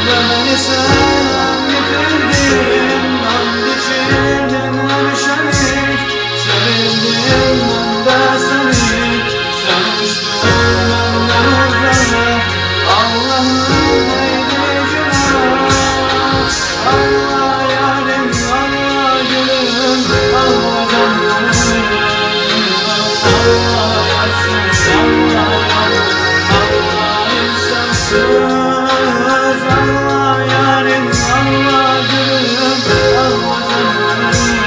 beni sen bitirdin, and içirdin hemşerik. Sevildim ben de seni, sen uçtun benden uzak. Allah'ım neydi günah, Allah yarim, Allah gülüm, Allah canım. Allah yarsın, Allah yarim, Allah insafsız. Allah yarim, Allah gülüm, Allah canım.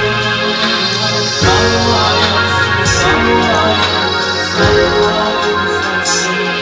Allah yarsın, Allah yarim, Allah insafsız.